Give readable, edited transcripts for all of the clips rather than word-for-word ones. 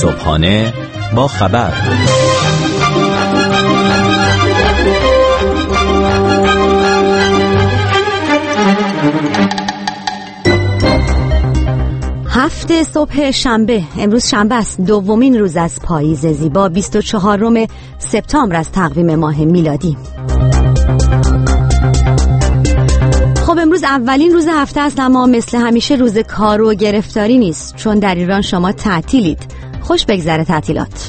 صبحانه با خبر. هفته صبح شنبه، امروز شنبه است، دومین روز از پاییز زیبا، 24 سپتامبر از تقویم ماه میلادی. خب امروز اولین روز هفته است، اما مثل همیشه روز کار و گرفتاری نیست، چون در ایران شما تعطیلید. خوش بگذره تعطیلات.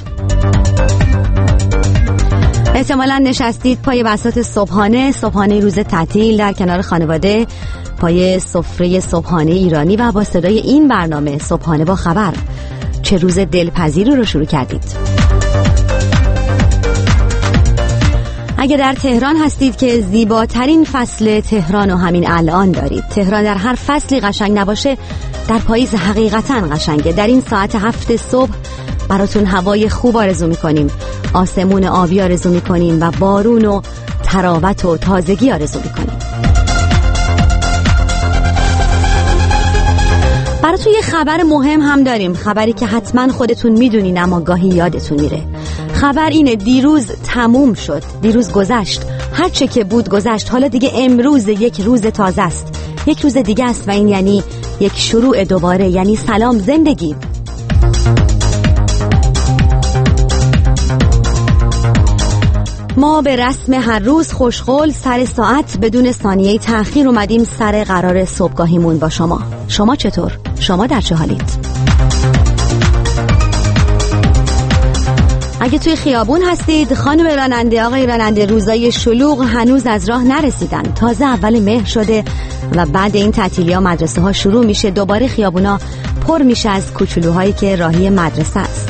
احتمالاً نشستید پای بساط صبحانه روز تعطیل در کنار خانواده، پای سفره صبحانه ایرانی و با صدای این برنامه صبحانه با خبر. چه روز دلپذیری رو شروع کردید. اگه در تهران هستید که زیباترین فصل تهران و همین الان دارید. تهران در هر فصلی قشنگ نباشه، در پاییز حقیقتاً قشنگه. در این ساعت 7 صبح براتون هوای خوب آرزو میکنیم، آسمون آبی آرزو میکنیم و بارون و تراوت و تازگی آرزو میکنیم. براتون یه خبر مهم هم داریم، خبری که حتما خودتون میدونین اما گاهی یادتون میره. خبر اینه دیروز تموم شد، دیروز گذشت، هر چه که بود گذشت. حالا دیگه امروز یک روز تازه است، یک روز دیگه است و این یعنی یک شروع دوباره، یعنی سلام زندگی. ما به رسم هر روز خوشقول سر ساعت بدون ثانیه تأخیر اومدیم سر قرار صبحگاهیمون با شما. شما چطور؟ شما در چه حالید؟ اگه توی خیابون هستید، خانم راننده، آقای راننده، روزای شلوغ هنوز از راه نرسیدن. تازه اول مهر شده و بعد این تعطیلی‌ها مدرسه ها شروع میشه، دوباره خیابونا پر میشه از کوچولوهایی که راهی مدرسه است.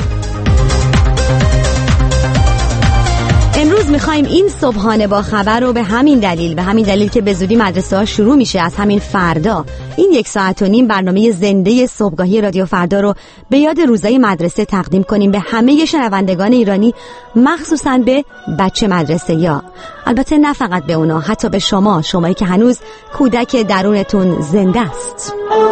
امروز میخوایم این صبحانه با خبر رو به همین دلیل که به زودی مدرسه ها شروع میشه، از همین فردا این 1.5 ساعت برنامه زنده صبحگاهی رادیو فردا رو به یاد روزای مدرسه تقدیم کنیم به همه شنوندگان ایرانی، مخصوصا به بچه مدرسه یا البته نه فقط به اونا، حتی به شمایی که هنوز کودک درونتون زنده است.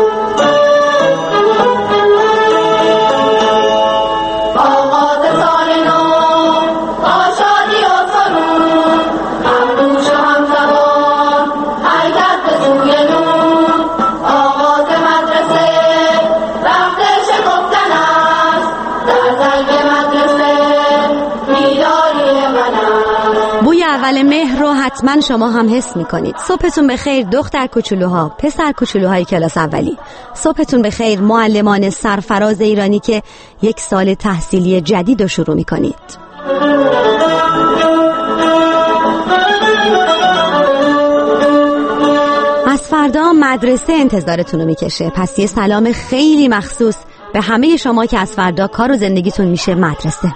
اول مهر رو حتما شما هم حس میکنید. صبحتون بخیر دختر کوچولوها، پسر کوچولوهای کلاس اولی. صبحتون بخیر معلمان سرفراز ایرانی که یک سال تحصیلی جدید رو شروع میکنید. از فردا مدرسه انتظارتون رو میکشه، پس یه سلام خیلی مخصوص به همه شما که از فردا کار و زندگیتون میشه مدرسه.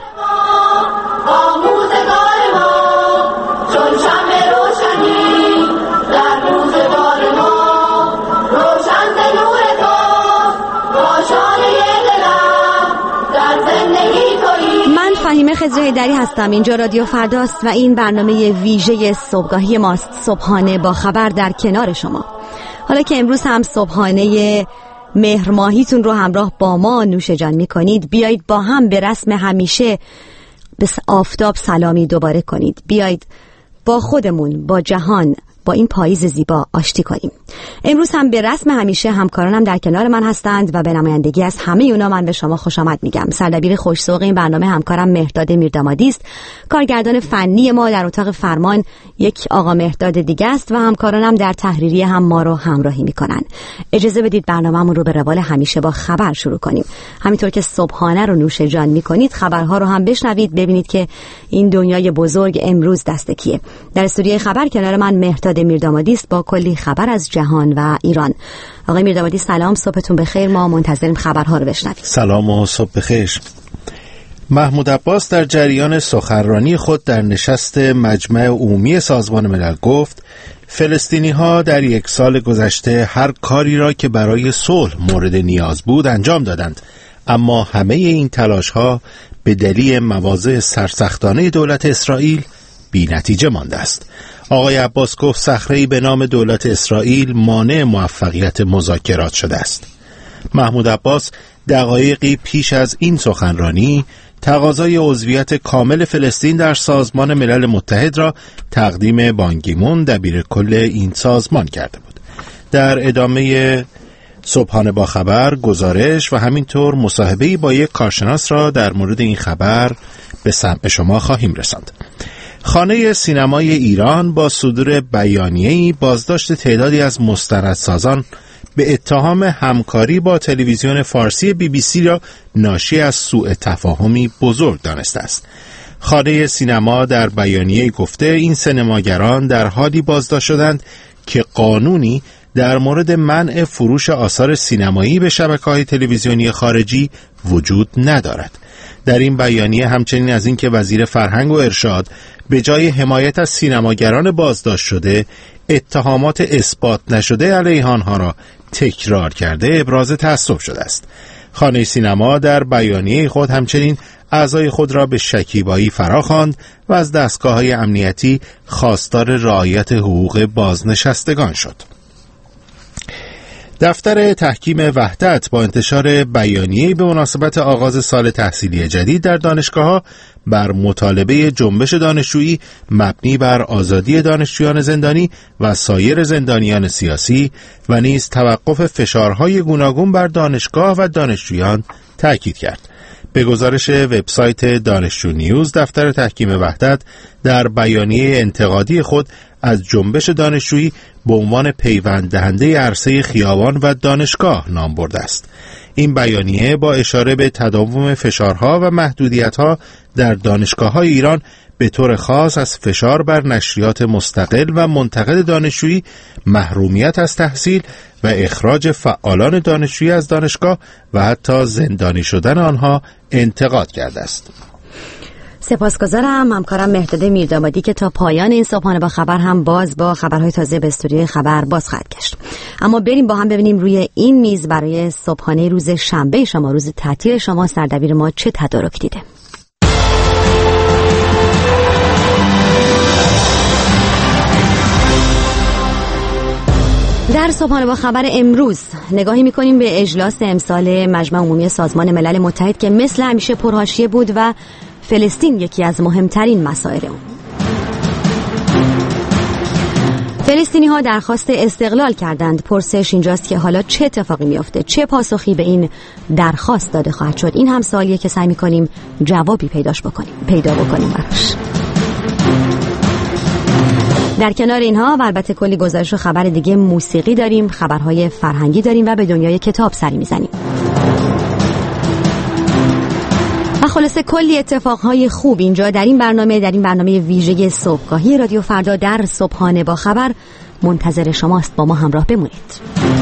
فهیمه خضر حیدری هستم، اینجا رادیو فرداست و این برنامه ویژه صبحگاهی ماست، صبحانه با خبر در کنار شما. حالا که امروز هم صبحانه مهر ماهیتون رو همراه با ما نوش جان میکنید، بیایید با هم به رسم همیشه به آفتاب سلامی دوباره کنید. بیایید با خودمون، با جهان، با این پاییز زیبا آشتی کنیم. امروز هم به رسم همیشه همکارانم در کنار من هستند و به نمایندگی از همه اونا من به شما خوش آمد میگم. سردبیر خوش‌ذوق این برنامه همکارم مهرداد میردامادی است. کارگردان فنی ما در اتاق فرمان یک آقا مهرداد دیگه است و همکارانم در تحریریه هم ما رو همراهی میکنن. اجازه بدید برنامه‌مون رو به روال همیشه با خبر شروع کنیم. همینطور که صبحانه رو نوش جان میکنید، خبرها رو هم بشنوید، ببینید که این دنیای بزرگ امروز دست کیه. در استودیوی خبر کنار من مهرداد میردامادی است با کلی خبر از جهان و ایران. آقای میردامادی سلام، صبحتون بخیر. ما منتظریم خبرها رو بشنویم. سلام و صبح بخیر. محمود عباس در جریان سخنرانی خود در نشست مجمع عمومی سازمان ملل گفت فلسطینی‌ها در 1 سال گذشته هر کاری را که برای صلح مورد نیاز بود انجام دادند، اما همه این تلاش‌ها به دلیل مواضع سرسختانه دولت اسرائیل بی نتیجه مانده است. آقای عباس گفت صخره‌ای به نام دولت اسرائیل مانع موفقیت مذاکرات شده است. محمود عباس دقایقی پیش از این سخنرانی تقاضای عضویت کامل فلسطین در سازمان ملل متحد را تقدیم بان کی مون دبیر کل این سازمان کرده بود. در ادامه صبحانه با خبر گزارش و همینطور مصاحبه‌ای با یک کارشناس را در مورد این خبر به سمع شما خواهیم رساند. خانه سینمای ایران با صدور بیانیه‌ای بازداشت تعدادی از مستندسازان به اتهام همکاری با تلویزیون فارسی BBC را ناشی از سوء تفاهمی بزرگ دانسته است. خانه سینما در بیانیه گفته این سینماگران در حالی بازداشت شدند که قانونی در مورد منع فروش آثار سینمایی به شبکه‌های تلویزیونی خارجی وجود ندارد. در این بیانیه همچنین از اینکه وزیر فرهنگ و ارشاد به جای حمایت از سینماگران بازداشت شده اتهامات اثبات نشده علیه آنها را تکرار کرده ابراز تأسف شده است. خانه سینما در بیانیه خود همچنین اعضای خود را به شکیبایی فراخواند و از دستگاه‌های امنیتی خواستار رعایت حقوق بازنشستگان شد. دفتر تحکیم وحدت با انتشار بیانیه‌ای به مناسبت آغاز سال تحصیلی جدید در دانشگاه‌ها بر مطالبه جنبش دانشجویی مبنی بر آزادی دانشجویان زندانی و سایر زندانیان سیاسی و نیز توقف فشارهای گوناگون بر دانشگاه و دانشجویان تأکید کرد. به گزارش وبسایت دانشجو نیوز، دفتر تحکیم وحدت در بیانیه انتقادی خود از جنبش دانشجویی به عنوان پیوند دهنده عرصه خیابان و دانشگاه نام برده است. این بیانیه با اشاره به تداوم فشارها و محدودیت‌ها در دانشگاه‌های ایران به طور خاص از فشار بر نشریات مستقل و منتقد دانشجویی، محرومیت از تحصیل و اخراج فعالان دانشجویی از دانشگاه و حتی زندانی شدن آنها انتقاد کرده است. سپاسگزارم همکارم مهرداد میردامادی که تا پایان این صبحانه با خبر هم باز با خبرهای تازه به استودیوی خبر باز خواهد گشت. اما بریم با هم ببینیم روی این میز برای صبحانه روز شنبه شما، روز تعطیل شما، سردبیر ما چه تدارک دیده. در صبحانه با خبر امروز نگاهی می‌کنیم به اجلاس امسال مجمع عمومی سازمان ملل متحد که مثل همیشه پرحاشیه بود و فلسطین یکی از مهمترین مسائل اون. فلسطینی‌ها درخواست استقلال کردند. پرسش اینجاست که حالا چه اتفاقی میفته؟ چه پاسخی به این درخواست داده خواهد شد؟ این هم سوالیه که سعی می‌کنیم جوابی پیدا بکنیم براش. در کنار اینها و البته کلی گزارش و خبر دیگه موسیقی داریم، خبرهای فرهنگی داریم و به دنیای کتاب سری میزنیم. و خلاصه کلی اتفاقهای خوب اینجا در این برنامه ویژه صبحگاهی رادیو فردا در صبحانه با خبر منتظر شماست. با ما همراه بمونید.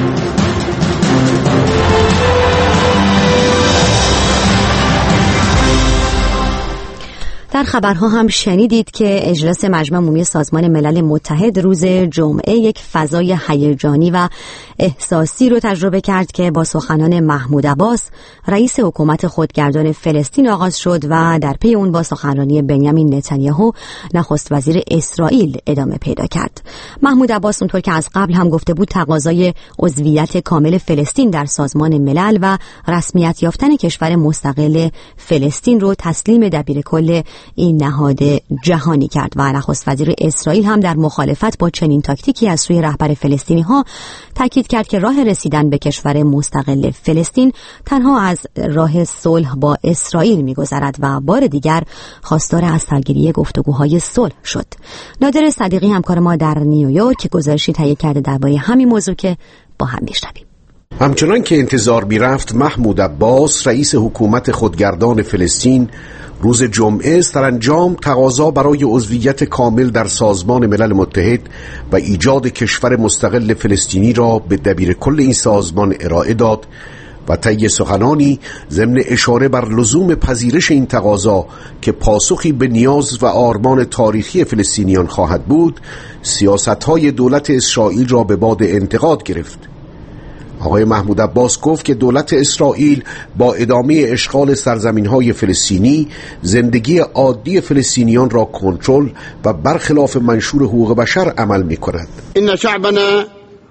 در خبرها هم شنیدید که اجلاس مجمع عمومی سازمان ملل متحد روز جمعه یک فضای هیجانی و احساسی رو تجربه کرد که با سخنان محمود عباس رئیس حکومت خودگردان فلسطین آغاز شد و در پی اون با سخنرانی بنیامین نتانیاهو نخست وزیر اسرائیل ادامه پیدا کرد. محمود عباس اونطور که از قبل هم گفته بود تقاضای عضویت کامل فلسطین در سازمان ملل و رسمیت یافتن کشور مستقل فلسطین رو تسلیم دبیرکل این نهاد جهانی کرد و نخست وزیر اسرائیل هم در مخالفت با چنین تاکتیکی از سوی رهبر فلسطینی ها تاکید کرد که راه رسیدن به کشور مستقل فلسطین تنها از راه صلح با اسرائیل می‌گذرد و بار دیگر خواستار از سرگیری گفتگوهای صلح شد. نادر صدیقی همکار ما در نیویورک گزارشی تهیه کرده درباره همین موضوع که با هم میشنویم. همچنان که انتظار می‌رفت، محمود عباس رئیس حکومت خودگردان فلسطین روز جمعه سرانجام تقاضا برای عضویت کامل در سازمان ملل متحد و ایجاد کشور مستقل فلسطینی را به دبیرکل این سازمان ارائه داد و طی سخنانی ضمن اشاره بر لزوم پذیرش این تقاضا که پاسخی به نیاز و آرمان تاریخی فلسطینیان خواهد بود، سیاست‌های دولت اسرائیل را به باد انتقاد گرفت. آقای محمود عباس گفت که دولت اسرائیل با ادامه اشغال سرزمین‌های فلسطینی زندگی عادی فلسطینیان را کنترل و برخلاف منشور حقوق بشر عمل می‌کند. إن شعبنا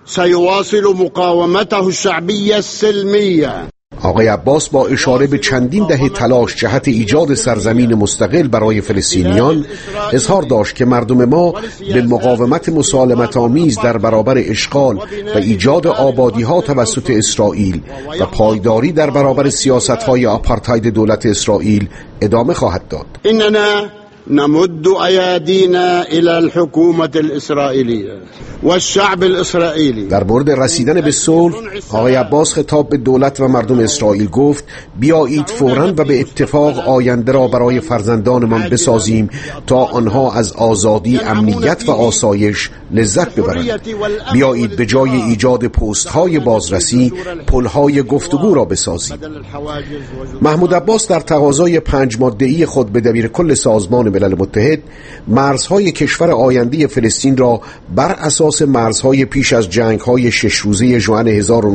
سيواصل مقاومته الشعبية السلمية. آقای عباس با اشاره به چندین دهه تلاش جهت ایجاد سرزمین مستقل برای فلسطینیان اظهار داشت که مردم ما به مقاومت مسالمت‌آمیز در برابر اشغال و ایجاد آبادی‌ها توسط اسرائیل و پایداری در برابر سیاست‌های آپارتاید دولت اسرائیل ادامه خواهد داد. إننا نمد أيادينا إلى الحكومة الإسرائيلية والشعب الإسرائيلي. در مورد رسیدن به صلح آقای عباس خطاب به دولت و مردم اسرائیل گفت بیایید فوراً و به اتفاق آینده را برای فرزندانمان بسازیم تا آنها از آزادی، امنیت و آسایش لذت ببرند. بیایید به جای ایجاد پست‌های بازرسی پل‌های گفتگو را بسازیم. محمود عباس در تقاضای 5 ماده‌ای خود به دبیرکل سازمان ملل متحد مرزهای کشور آینده فلسطین را بر اساس مرزهای پیش از جنگ‌های 6 روزه ژوئن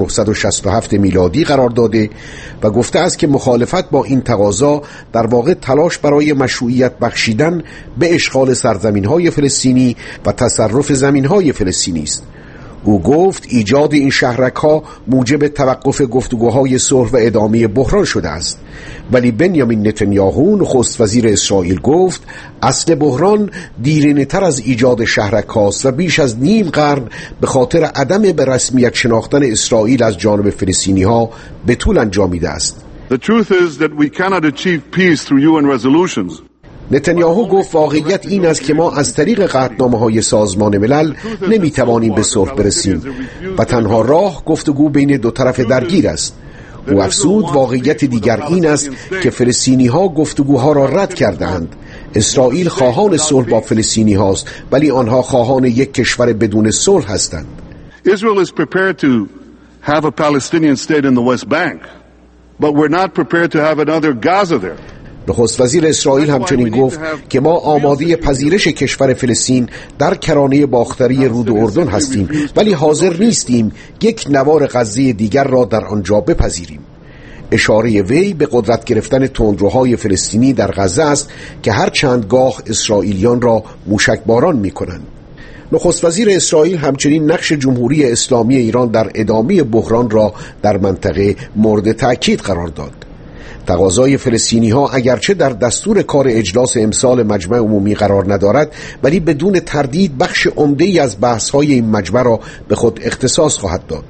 1967 میلادی قرار داده و گفته است که مخالفت با این تقاضا در واقع تلاش برای مشروعیت بخشیدن به اشغال سرزمین‌های فلسطینی و تصرف زمین‌های فلسطینی است. او گفت ایجاد این شهرک‌ها موجب توقف گفتگوهای صلح و ادامه بحران شده است، ولی بنیامین نتانیاهو نخست وزیر اسرائیل گفت اصل بحران دیرینه‌تر از ایجاد شهرک‌هاست و بیش از نیم قرن به خاطر عدم به رسمیت شناختن اسرائیل از جانب فلسطینی‌ها به طول انجامیده است. The truth is that we cannot achieve peace through UN resolutions. نتانیاهو گفت واقعیت این است که ما از طریق قطعنامه‌های سازمان ملل نمیتوانیم به صلح برسیم و تنها راه گفتگو بین دو طرف درگیر است. او افزود واقعیت دیگر این است که فلسطینی‌ها گفتگوها را رد کردند. اسرائیل خواهان صلح با فلسطینی هاست ولی آنها خواهان یک کشور بدون صلح هستند. Israel is prepared to have a Palestinian state in the West Bank, but we're not prepared to have another Gaza there. نخست وزیر اسرائیل همچنین گفت که ما آماده پذیرش کشور فلسطین در کرانه باختری رود اردن هستیم ولی حاضر نیستیم یک نوار غزه دیگر را در آنجا بپذیریم. اشاره وی به قدرت گرفتن تندروهای فلسطینی در غزه است که هر چند گاه اسرائیلیان را موشکباران می‌کنند. نخست وزیر اسرائیل همچنین نقش جمهوری اسلامی ایران در ادامه بحران را در منطقه مورد تأکید قرار داد. تقاضای فلسطینی‌ها اگرچه در دستور کار اجلاس امسال مجمع عمومی قرار ندارد ولی بدون تردید بخش عمده‌ای از بحث‌های این مجمع را به خود اختصاص خواهد داد.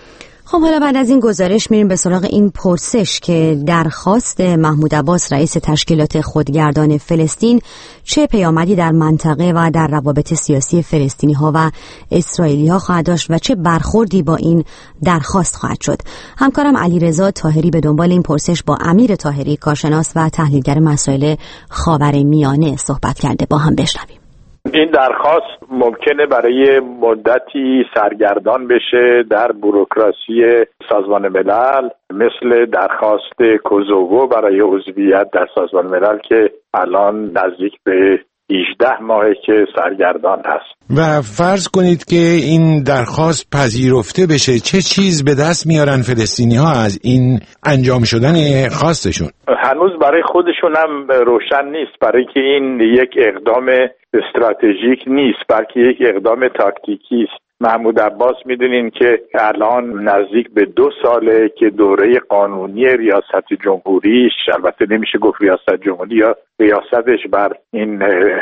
خب حالا بعد از این گزارش میریم به سراغ این پرسش که درخواست محمود عباس رئیس تشکیلات خودگردان فلسطین چه پیامدی در منطقه و در روابط سیاسی فلسطینی ها و اسرائیلی ها خواهد داشت و چه برخوردی با این درخواست خواهد شد. همکارم علیرضا طاهری به دنبال این پرسش با امیر طاهری کارشناس و تحلیلگر مسائل خاورمیانه صحبت کرده. با هم بشنویم. این درخواست ممکنه برای مدتی سرگردان بشه در بوروکراسی سازمان ملل، مثل درخواست کوزوو برای عضویت در سازمان ملل که الان نزدیک به 18 ماهه که سرگردان هست. و فرض کنید که این درخواست پذیرفته بشه، چه چیز به دست میارن فلسطینی ها از این انجام شدن خواستشون؟ هنوز برای خودشون هم روشن نیست، برای که این یک اقدام استراتژیک نیست بلکه یک اقدام تاکتیکی است. محمود عباس میدونین که الان نزدیک به 2 ساله که دوره قانونی ریاست جمهوریش، البته نمیشه گفت ریاست جمهوری یا ریاستش بر این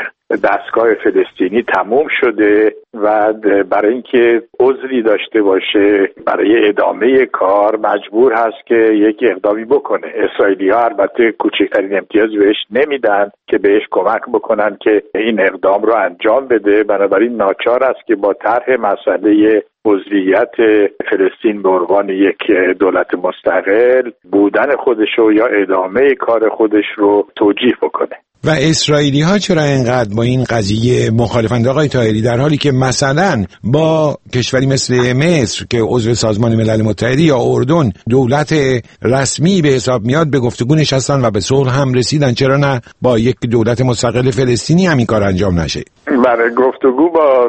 دستگاه فلسطینی تموم شده و برای اینکه عذری داشته باشه برای ادامه کار مجبور هست که یک اقدامی بکنه. اسرائیلی‌ها البته کوچکترین امتیاز بهش نمیدن که بهش کمک بکنن که این اقدام رو انجام بده، بنابراین ناچار است که با طرح مسئله عضویت فلسطین به عنوان یک دولت مستقل بودن خودش رو یا ادامه کار خودش رو توجیه بکنه. و اسرائیلی ها چرا اینقدر با این قضیه مخالفند آقای طاهری، در حالی که مثلا با کشوری مثل مصر که عضو سازمان ملل متحد یا اردن دولت رسمی به حساب میاد به گفتگو نشستن و به صلح هم رسیدن، چرا نه با یک دولت مستقل فلسطینی همین کار انجام نشه؟ برای گفتگو با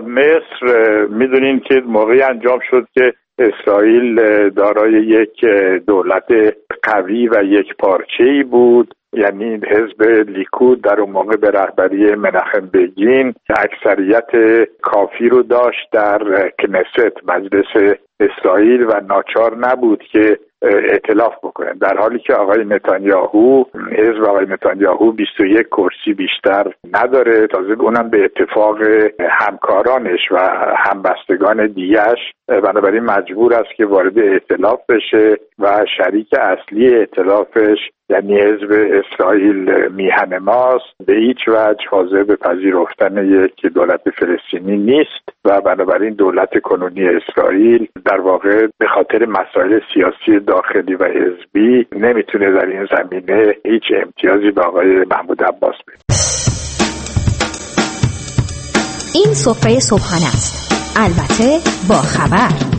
مصر میدونین که موقعی انجام شد که اسرائیل دارای یک دولت قوی و یک پارچه‌ای بود یعنی حزب لیکود در اون موقع به رهبری مناخم بگین اکثریت کافی رو داشت در کنست مجلس اسرائیل و ناچار نبود که ائتلاف بکنه، در حالی که آقای نتانیاهو حزب آقای نتانیاهو 21 کرسی بیشتر نداره، تازه اونم به اتفاق همکارانش و همبستگان دیگه‌اش، بنابراین مجبور است که وارد ائتلاف بشه و شریک اصلی ائتلافش یعنی حزب اسرائیل میهن ماست به هیچ وجه حاضر به پذیرفتن یک دولت فلسطینی نیست و بنابراین دولت کنونی اسرائیل در واقع به خاطر مسائل سیاسی داخلی و حزبی نمیتونه در این زمینه هیچ امتیازی به آقای محمود عباس بده. این سفره صبحانه است، البته با خبر.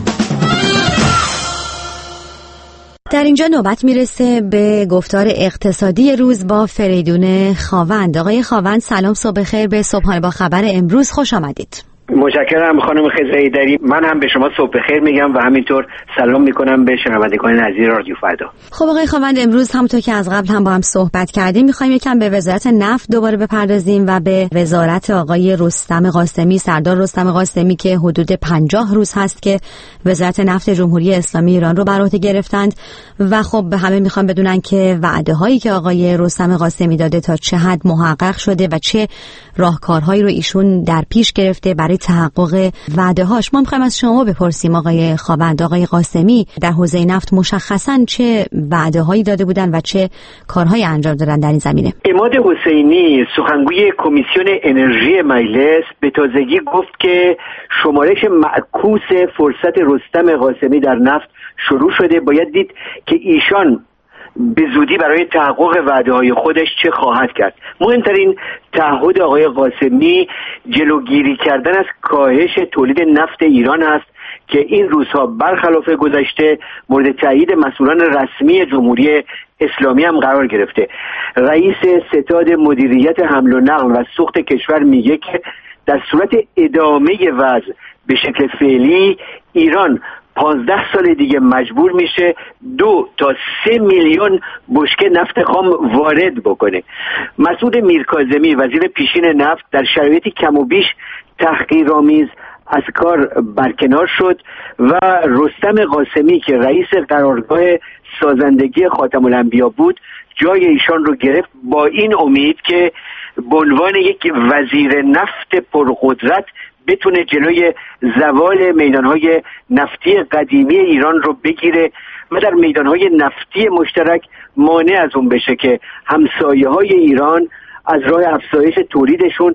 در اینجا نوبت میرسه به گفتار اقتصادی روز با فریدون خاوند. آقای خاوند سلام، صبح خیر، به صبحانه با خبر امروز خوش آمدید. متشکرم خانم خزایی‌دری. من هم به شما صبح خیر میگم و همینطور سلام میکنم به شنوندگان عزیز رادیو فردا. خب آقای خاوند، امروز همونطور که از قبل هم با هم صحبت کردیم میخوایم یکم به وزارت نفت دوباره بپردازیم و به وزارت آقای رستم قاسمی، سردار رستم قاسمی که حدود 50 روز هست که وزارت نفت جمهوری اسلامی ایران رو بر عهده گرفتند و خب همه میخوان بدونن که وعده هایی که آقای رستم قاسمی داده تا چه حد محقق شده و چه راهکارهایی رو ایشون در پیش گرفته برای تحقق وعده هاش. ما میخوایم از شما بپرسیم آقای خاوند، آقای قاسمی در حوزه نفت مشخصاً چه وعده هایی داده بودن و چه کارهایی انجام دادن در این زمینه؟ عماد حسینی سخنگوی کمیسیون انرژی مجلس به تازگی گفت که شمارش معکوس فرصت رستم قاسمی در نفت شروع شده. باید دید که ایشان به زودی برای تحقق وعده‌های خودش چه خواهد کرد. مهمترین تعهد آقای قاسمی جلوگیری کردن از کاهش تولید نفت ایران است که این روزها برخلاف گذشته مورد تایید مسئولان رسمی جمهوری اسلامی هم قرار گرفته. رئیس ستاد مدیریت حمل و نقل و سوخت کشور میگه که در صورت ادامه وضع به شکل فعلی ایران 15 سال دیگه مجبور میشه 2 تا 3 میلیون بشکه نفت خام وارد بکنه. مسعود میرکاظمی وزیر پیشین نفت در شرایطی کم و بیش تحقیرآمیز از کار برکنار شد و رستم قاسمی که رئیس قرارگاه سازندگی خاتم الانبیا بود جای ایشان رو گرفت با این امید که به عنوان یک وزیر نفت پرقدرت بتونه جلوی زوال میدانهای نفتی قدیمی ایران رو بگیره و در میدانهای نفتی مشترک مانع از اون بشه که همسایه‌های ایران از راه افزایش تولیدشون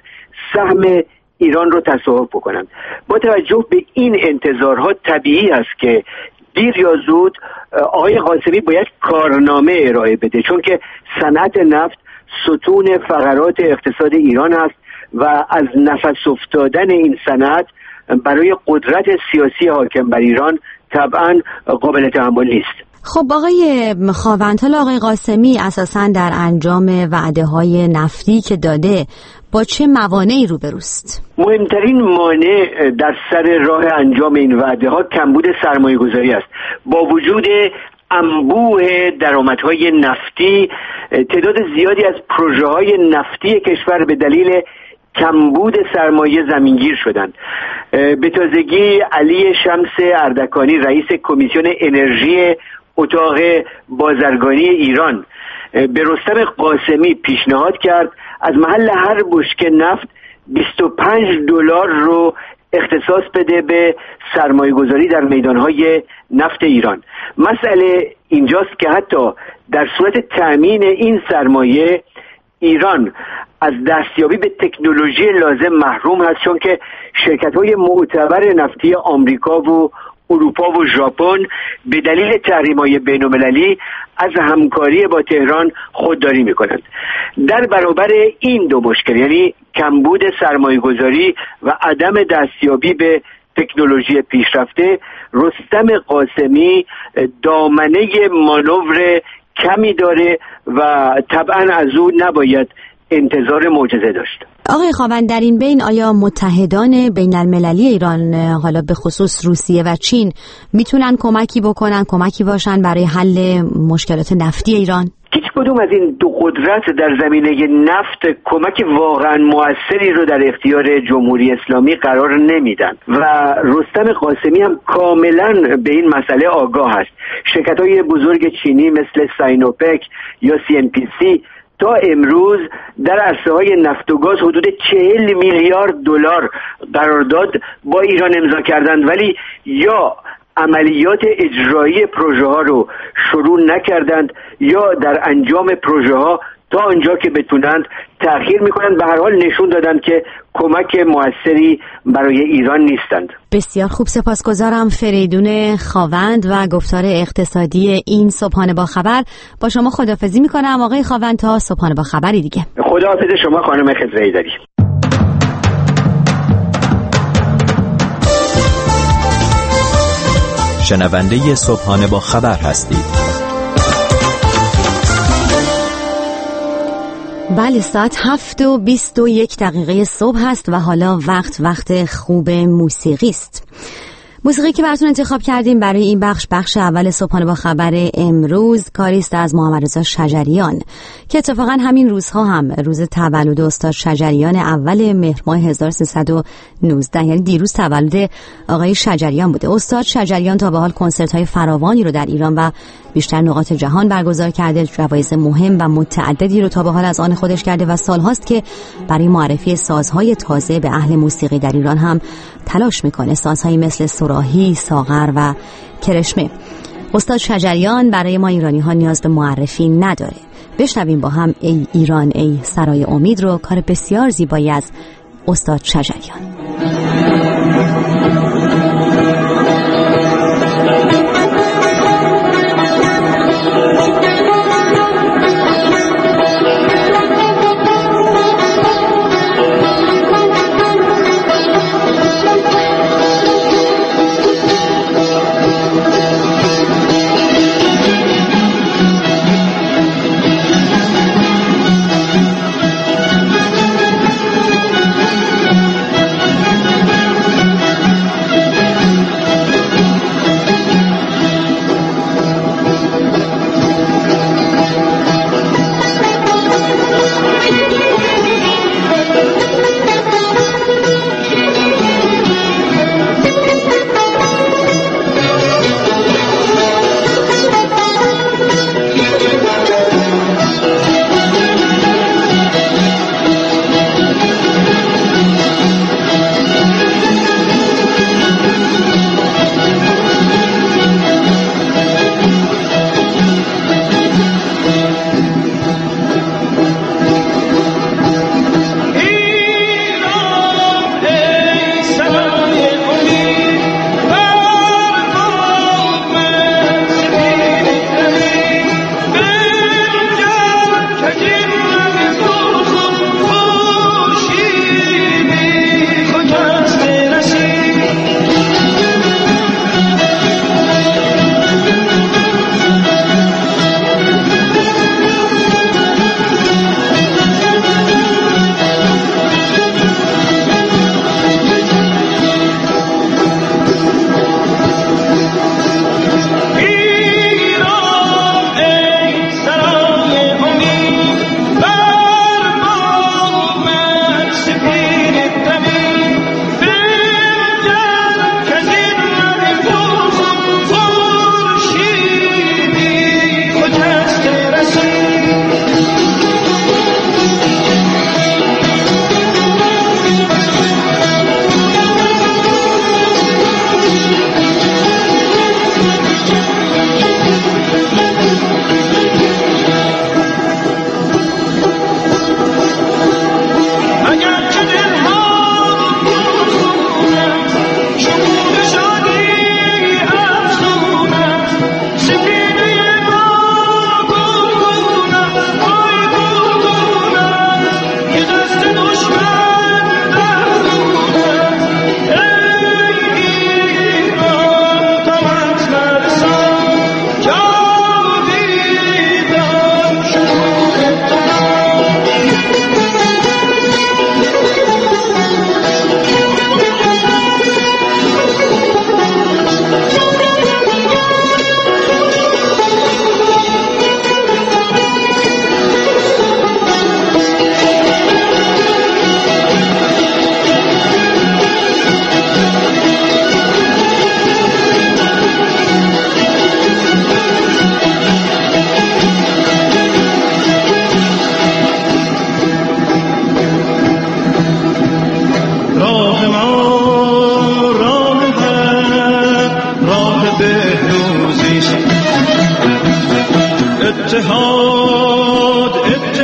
سهم ایران رو تصاحب بکنن. با توجه به این انتظارها طبیعی است که دیر یا زود آقای قاسمی باید کارنامه ارائه بده، چون که صنعت نفت ستون فقرات اقتصاد ایران است و از نفس افتادن این صنعت برای قدرت سیاسی حاکم بر ایران طبعا قابل تحمل نیست. خب آقای خاوند، حالا آقای قاسمی اساساً در انجام وعده‌های نفتی که داده با چه موانعی روبروست؟ مهمترین مانع در سر راه انجام این وعده‌ها کمبود سرمایه‌گذاری است. با وجود انبوه درآمدهای نفتی تعداد زیادی از پروژه‌های نفتی کشور به دلیل کمبود سرمایه زمینگیر شدند. به تازگی علی شمس اردکانی رئیس کمیسیون انرژی اتاق بازرگانی ایران به رستم قاسمی پیشنهاد کرد از محل هر بشکه نفت 25 دلار رو اختصاص بده به سرمایه گذاری در میدانهای نفت ایران. مسئله اینجاست که حتی در صورت تأمین این سرمایه ایران از دستیابی به تکنولوژی لازم محروم هست، چون که شرکت‌های معتبر نفتی آمریکا و اروپا و ژاپن به دلیل تحریم‌های بین‌المللی از همکاری با تهران خودداری می‌کنند. در برابر این دو مشکل، یعنی کمبود سرمایه‌گذاری و عدم دستیابی به تکنولوژی پیشرفته، رستم قاسمی دامنه مانور کمی داره و طبعاً از او نباید انتظار معجزه داشت. آقای خاوند، در این بین آیا متحدان بین المللی ایران، حالا به خصوص روسیه و چین، میتونن کمکی باشن برای حل مشکلات نفتی ایران؟ هیچ کدوم از این دو قدرت در زمینه نفت کمک واقعا موثری رو در اختیار جمهوری اسلامی قرار نمیدن و رستم قاسمی هم کاملا به این مسئله آگاه است. شرکت‌های بزرگ چینی مثل ساینوپک یا CNPC تا امروز در عرصه‌های نفت و گاز حدود 40 میلیارد دلار قرارداد با ایران امضا کردند، ولی یا عملیات اجرایی پروژه ها رو شروع نکردند یا در انجام پروژه ها تا آنجا که بتونند تأخیر میکنند. به هر حال نشون دادند که کمک موثری برای ایران نیستند. بسیار خوب، سپاسگزارم. فریدون خاوند و گفتار اقتصادی این صبحانه با خبر. با شما خداحافظی میکنم آقای خاوند تا صبحانه با خبری دیگه. خداحافظ شما خانم خضرایی‌داری. شنونده صبحانه با خبر هستید. بله، ساعت 7:21 صبح هست و حالا وقت خوب موسیقی است. موسیقی که براتون انتخاب کردیم برای این بخش اول صبحانه با خبر امروز کاری است از محمد رضا شجریان که اتفاقا همین روزها هم روز تولد استاد شجریان اول مهر ماه 1319، یعنی دیروز تولد آقای شجریان بوده. استاد شجریان تا به حال کنسرت‌های فراوانی رو در ایران و بیشتر نقاط جهان برگزار کرده، جوایز مهم و متعددی رو تا به حال از آن خودش کرده و سال‌هاست که برای معرفی سازهای تازه به اهل موسیقی در ایران هم تلاش میکنه. سازهایی مثل صراحی، ساغر و کرشمه. استاد شجریان برای ما ایرانی ها نیاز به معرفی نداره. بشنویم با هم ای ایران ای سرای امید رو، کار بسیار زیبایی از استاد شجریان. اتحاد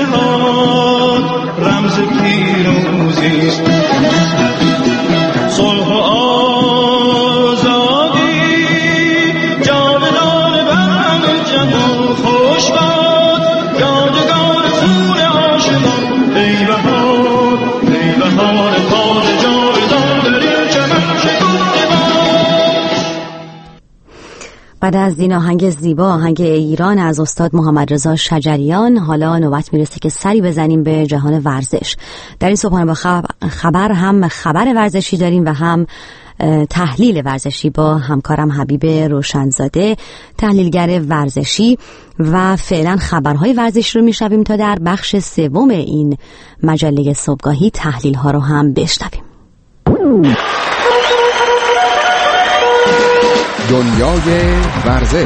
رمز پیروزی است. صلح و آزادی جاودان بر همه جهان خوش باد، یادگار خون عاشقان ای بهار تاج جاودان در این چمن شکوفه باد. بعد از این آهنگ زیبا، آهنگ ایران از استاد محمد رضا شجریان، حالا نوبت میرسه که سری بزنیم به جهان ورزش. در این صبحانه با خبر هم خبر ورزشی داریم و هم تحلیل ورزشی با همکارم حبیب روشنزاده، تحلیلگر ورزشی، و فعلا خبرهای ورزشی رو میشنویم تا در بخش سوم این مجله صبحگاهی تحلیل ها رو هم بشنویم. دنیای ورزش.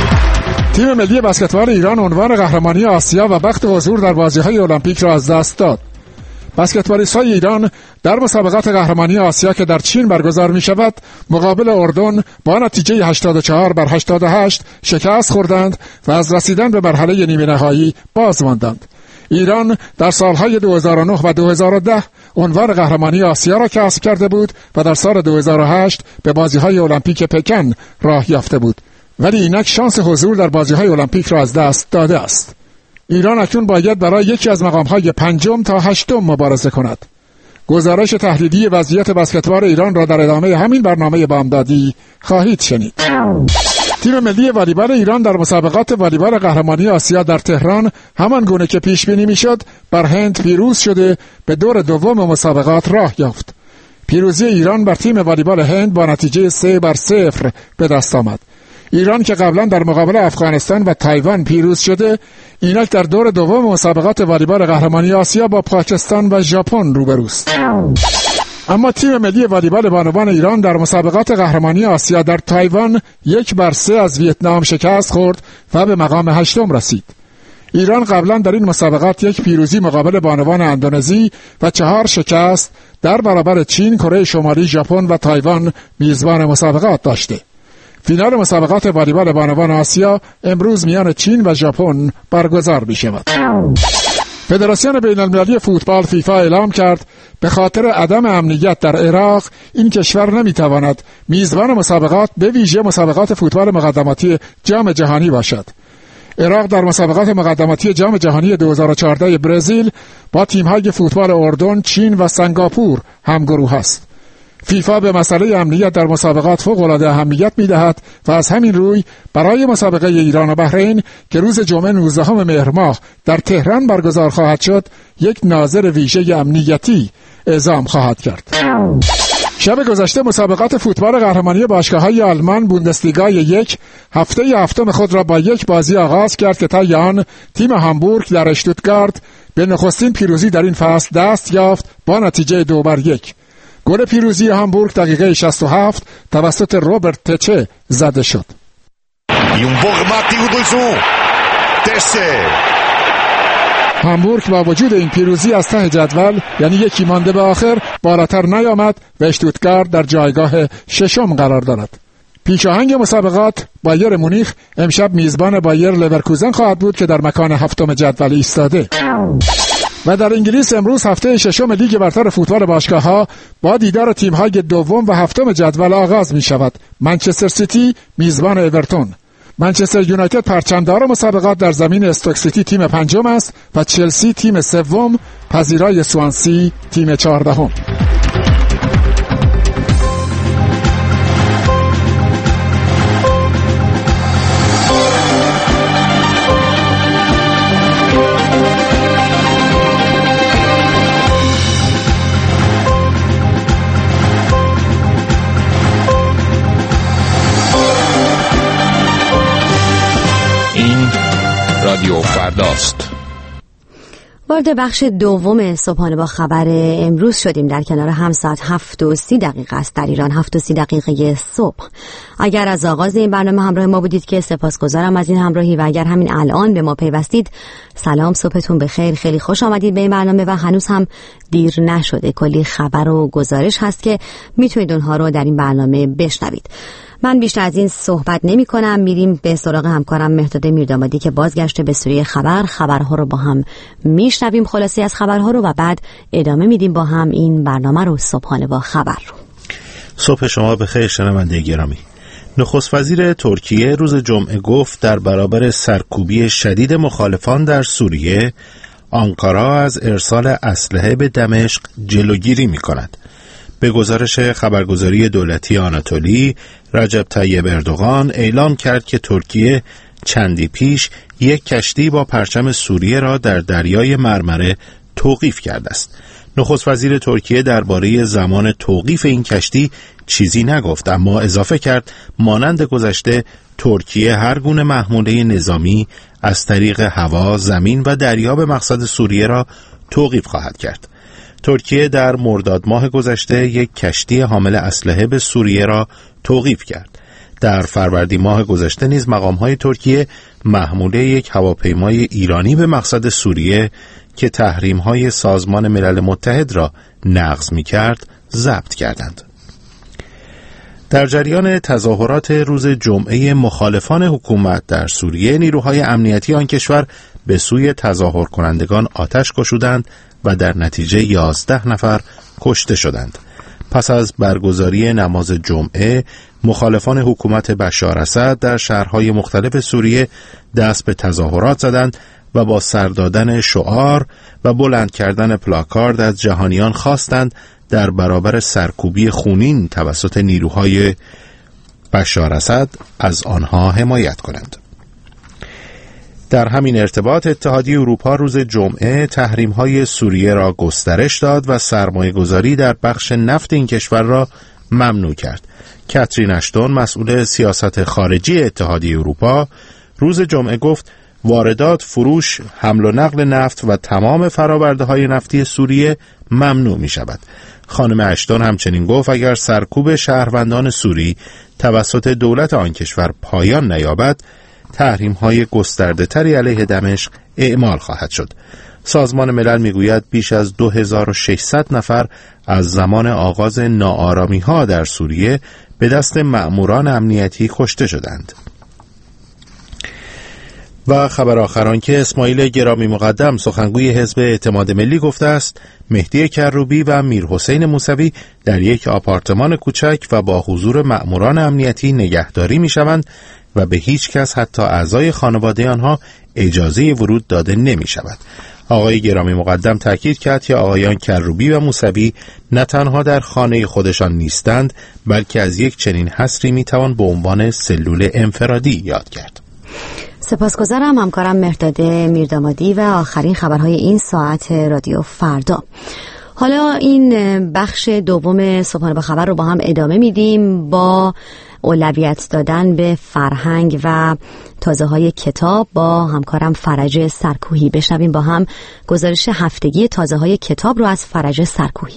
تیم ملی بسکتبال ایران عنوان قهرمانی آسیا و بخت حضور در بازی‌های المپیک را از دست داد. بسکتبالیست‌های ایران در مسابقات قهرمانی آسیا که در چین برگزار می‌شود مقابل اردن با نتیجه 84-88 شکست خوردند و از رسیدن به مرحله نیمه نهایی باز ماندند. ایران در سالهای 2009 و 2010 عنوان قهرمانی آسیا را کسب کرده بود و در سال 2008 به بازی‌های المپیک پکن راه یافته بود، ولی اینک شانس حضور در بازی‌های المپیک را از دست داده است. ایران اکنون باید برای یکی از مقام‌های 5 تا 8 مبارزه کند. گزارش تحلیلی وضعیت بسکتبال ایران را در ادامه همین برنامه بامدادی خواهید شنید. تیم ملی والیبال ایران در مسابقات والیبال قهرمانی آسیا در تهران همان گونه که پیش بینی میشد بر هند پیروز شده به دور دوم مسابقات راه یافت. پیروزی ایران بر تیم والیبال هند با نتیجه 3-0 به دست آمد. ایران که قبلا در مقابل افغانستان و تایوان پیروز شده، اینک در دور دوم مسابقات والیبال قهرمانی آسیا با پاکستان و ژاپن روبروست. اما تیم ملی والیبال بانوان ایران در مسابقات قهرمانی آسیا در تایوان 1-3 از ویتنام شکست خورد و به مقام 8 رسید. ایران قبلا در این مسابقات 1 پیروزی مقابل بانوان اندونزی و 4 شکست در برابر چین، کره شمالی، ژاپن و تایوان میزبان مسابقات داشته. فینال مسابقات والیبال بانوان آسیا امروز میان چین و ژاپن برگزار می‌شود. فدراسیون بین‌المللی فوتبال فیفا اعلام کرد به خاطر عدم امنیت در عراق این کشور نمیتواند میزبان مسابقات به ویژه مسابقات فوتبال مقدماتی جام جهانی باشد. عراق در مسابقات مقدماتی جام جهانی 2014 برزیل با تیم‌های فوتبال اردن، چین و سنگاپور همگروه است. فیفا به مسئله امنیت در مسابقات فوق‌العاده اهمیت می‌دهد و از همین روی برای مسابقه ایران و بحرین که روز جمعه 19 مهر ماه در تهران برگزار خواهد شد، یک ناظر ویژه امنیتی اعزام خواهد کرد. شب گذشته مسابقات فوتبال قهرمانی باشگاه‌های آلمان بوندسلیگا 1 هفته هفتم خود را با 1 بازی آغاز کرد که طی آن تیم هامبورگ در اشتوتگارت به نخستین پیروزی در این فصل دست یافت با نتیجه 2-1. گل پیروزی هامبورگ دقیقه 67 توسط روبرت تچه زده شد. هامبورگ با وجود این پیروزی از ته جدول، یعنی 1 مانده به آخر، بالاتر نیامد و اشتوتگارت در جایگاه 6 قرار دارد. پیشاهنگ مسابقات بایر مونیخ امشب میزبان بایر لورکوزن خواهد بود که در مکان 7 جدول ایستاده. و در انگلیس امروز هفته 6 لیگ برتر فوتبال باشگاه‌ها با دیدار تیم‌های دوم و 7 جدول آغاز می‌شود. منچستر سیتی میزبان اورتون. منچستر یونایتد پرچمدار مسابقات در زمین استوک سیتی تیم 5 است و چلسی تیم 3، پذیرای سوانسی تیم 14. رادیو فرداست. وارد بخش دوم صبحانه با خبر امروز شدیم. در کنار هم ساعت 7:30 است در ایران، 7:30 صبح. اگر از آغاز این برنامه همراه ما بودید که سپاسگزارم از این همراهی و اگر همین الان به ما پیوستید، سلام، صبحتون بخیر، خیلی خوش آمدید به این برنامه و هنوز هم دیر نشده. کلی خبر و گزارش هست که میتونید اونها رو در این برنامه بشنوید. من بیشتر از این صحبت نمی کنم، میریم به سراغ همکارم مهرداد میردامادی که بازگشته به سوریه خبرها رو با هم میشنویم، خلاصی از خبرها رو، و بعد ادامه میدیم با هم این برنامه رو، صبحانه با خبر رو. صبح شما بخیر شنونده گرامی. نخست وزیر ترکیه روز جمعه گفت در برابر سرکوبی شدید مخالفان در سوریه، آنکارا از ارسال اسلحه به دمشق جلوگیری می کند. به گزارش خبرگزاری دولتی آناتولی، رجب طیب اردوغان اعلام کرد که ترکیه چندی پیش یک کشتی با پرچم سوریه را در دریای مرمره توقیف کرده است. نخست وزیر ترکیه درباره زمان توقیف این کشتی چیزی نگفت، اما اضافه کرد مانند گذشته ترکیه هر گونه محموله نظامی از طریق هوا، زمین و دریا به مقصد سوریه را توقیف خواهد کرد. ترکیه در مرداد ماه گذشته یک کشتی حامل اسلحه به سوریه را توقیف کرد. در فروردین ماه گذشته نیز مقام‌های ترکیه محموله یک هواپیمای ایرانی به مقصد سوریه که تحریم‌های سازمان ملل متحد را نقض می‌کرد ضبط کردند. در جریان تظاهرات روز جمعه مخالفان حکومت در سوریه، نیروهای امنیتی آن کشور به سوی تظاهر کنندگان آتش گشودند و در نتیجه 11 نفر کشته شدند. پس از برگزاری نماز جمعه، مخالفان حکومت بشار اسد در شهرهای مختلف سوریه دست به تظاهرات زدند و با سر دادن شعار و بلند کردن پلاکارد از جهانیان خواستند در برابر سرکوبی خونین توسط نیروهای بشار اسد از آنها حمایت کنند. در همین ارتباط اتحادیه اروپا روز جمعه تحریم‌های سوریه را گسترش داد و سرمایه‌گذاری در بخش نفت این کشور را ممنوع کرد. کاترین اشتون، مسئول سیاست خارجی اتحادیه اروپا، روز جمعه گفت واردات، فروش، حمل و نقل نفت و تمام فرآورده‌های نفتی سوریه ممنوع می‌شود. خانم اشتون همچنین گفت اگر سرکوب شهروندان سوری توسط دولت آن کشور پایان نیابد، تحریم‌های گسترده‌تری علیه دمشق اعمال خواهد شد. سازمان ملل میگوید بیش از 2600 نفر از زمان آغاز ناآرامی‌ها در سوریه به دست مأموران امنیتی کشته شدند. و خبر آخران که اسماعیل گرامی مقدم، سخنگوی حزب اعتماد ملی، گفته است مهدی کروبی و میرحسین موسوی در یک آپارتمان کوچک و با حضور مأموران امنیتی نگهداری می‌شوند و به هیچ کس، حتی اعضای خانواده آنها، اجازه ورود داده نمی شود. آقای گرامی مقدم تاکید کرد که آقایان کروبی و موسوی نه تنها در خانه خودشان نیستند، بلکه از یک چنین حصری می توان به عنوان سلول انفرادی یاد کرد. سپاسگزارم همکارم مهرداد میردامادی و آخرین خبرهای این ساعت رادیو فردا. حالا این بخش دوم صبحانه با خبر رو با هم ادامه میدیم با اولویت دادن به فرهنگ و تازه‌های کتاب با همکارم فرج سرکوهی. بشنویم با هم گزارش هفتگی تازه‌های کتاب رو از فرج سرکوهی.